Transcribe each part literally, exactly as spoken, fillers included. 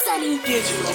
Sunny Digital.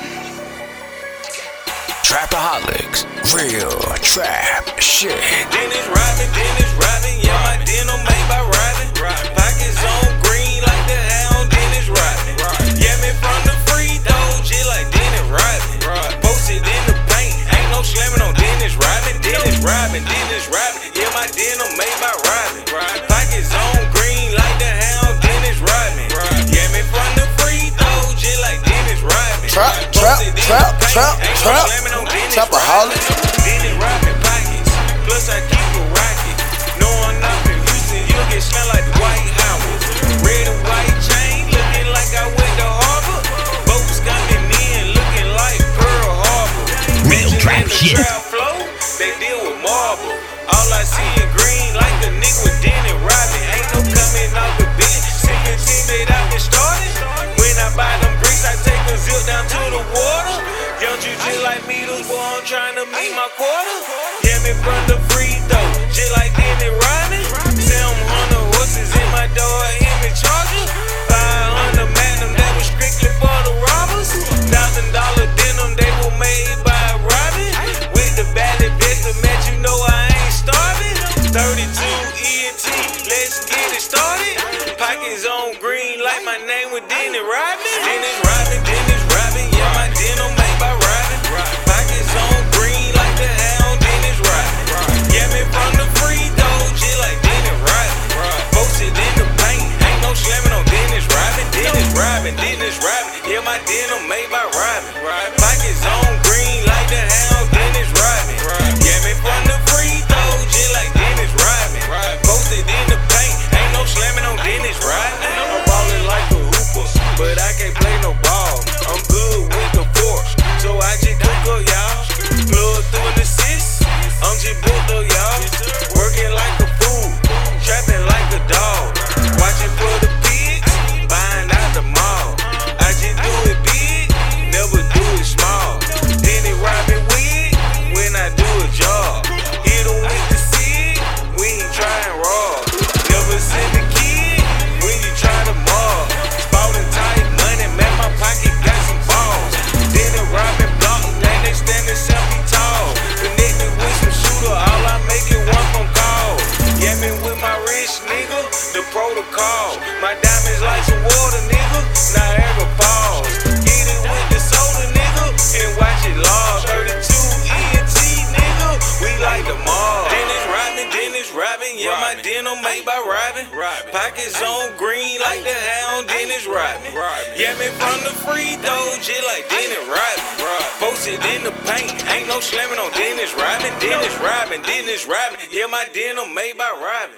Trapaholics, real trap shit. Dennis robbing, Dennis robbing, yeah, my denim made by robbing. Pockets on green like the hound, Dennis robbing. Yeah, me from the free throw, just like Dennis robbing. Posted in the paint, ain't no slamming on Dennis robbing. Dennis robbing, Dennis robbing, yeah, my denim made by robbing. Pockets on green like the hound, Dennis robbing. Yeah, me from the free throw, just like Dennis robbing. Trap, trap, trap, trap, trap. Trapaholics. Dennis robbing pockets, plus I keep a rocket. No, I'm not in Houston, you'll get smell like the White House. Red and white chain, looking like I went to Harvard. Boats coming in, looking like Pearl Harbor. Real trap shit. Trap flow, they deal with marble. All I see is green, like the nigga with Dennis robbing. Ain't no coming off the bench, sipping team that I been started. When I buy them bricks, I take a zip down to the water. Young G just like me, those boy, I'm trying to meet my quarter. Yeah, me from the free throw, just like Dennis robbing. Seven hundred horses in my door, hit me charger. Five hundred magnum, that was strictly for the robbers. Thousand dollar denim, they were made by robbing. With the valley vest to match, you know I ain't starving. thirty-two E N T, let's get it started. Pockets on green, like my name with Dennis robbing. Dennis robbing, Dennis robbing, yeah, my denim made by robbing. Pockets on green, like the hound, Dennis robbing. Yeah, me from the free throw, just like Dennis robbing. Posted in the paint, ain't no slamming on Dennis robbing. Dennis robbing, Dennis robbing, yeah, my denim made by robbing. Pockets on green, like the hound, Dennis robbing. Yeah, me from the free throw, just like Dennis robbing. Posted in the paint, ain't no slamming on Dennis robbing. I'm ballin' like a hooper, but I can't play no ball. I'm good with the force, so I just cook up, y'all. Plug through an assist, I'm just booked up, y'all. Working like a fool, trapping like a dog. Watching for the pigs, buying out the mall. I just do it big, never do it small. Then it robbing wig when I do a job. Hit 'em with the cig, we ain't trying raw. Never send a kid when you try to mob. Spouting tight money, man, my pocket got some balls. Then it robbing block, then they standing seven feet tall. Connected with some shooter, all I make is one phone call. Yamming with my rich nigga, the protocol. My diamonds like some water, nigga, Niagara Falls. Get it with the soda, nigga, and watch it log. thirty-two E N T, nigga, we like the mall. Dennis robbing, Dennis robbing, yeah, my denim made by robbing. Pockets on green like the hound, Dennis robbing. Yeah, me from the free throw, just like Dennis robbing. Posted in the paint, ain't no slamming on Dennis robbing. Dennis robbing, Dennis robbing, yeah, my denim made by robbing.